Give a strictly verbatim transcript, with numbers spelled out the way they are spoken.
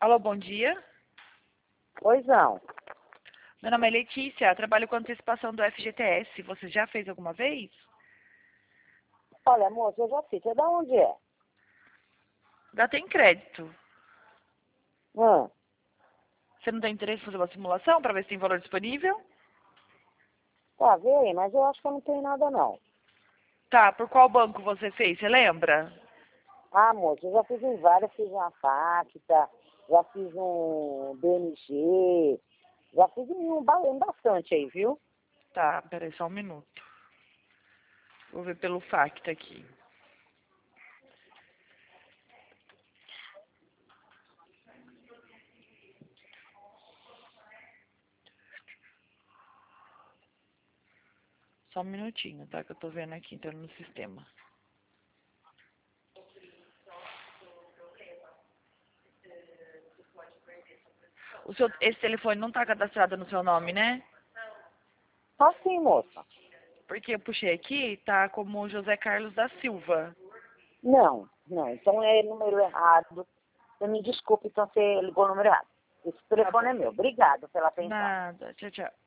Alô, bom dia. Pois não. Meu nome é Letícia, trabalho com antecipação do F G T S. Você já fez alguma vez? Olha, moça, eu já fiz. Você da onde é? Já tem crédito. Hum. Você não tem interesse em fazer uma simulação para ver se tem valor disponível? Tá, vê aí, mas eu acho que eu não tenho nada, não. Tá, por qual banco você fez? Você lembra? Ah, moça, eu já fiz em várias. Fiz uma Facta, já fiz um B M G, já fiz em um ba- em bastante aí, viu? Tá, peraí só um minuto. Vou ver pelo Facta aqui. Só um minutinho, tá? Que eu tô vendo aqui, entrando no sistema. O seu, esse telefone não tá cadastrado no seu nome, né? Tá sim, moça. Porque eu puxei aqui, tá como José Carlos da Silva. Não, não. Então é número errado. Você me desculpe, então você ligou o número errado. Esse Tá telefone bom. é meu. Obrigado pela atenção. Nada. Tchau, tchau.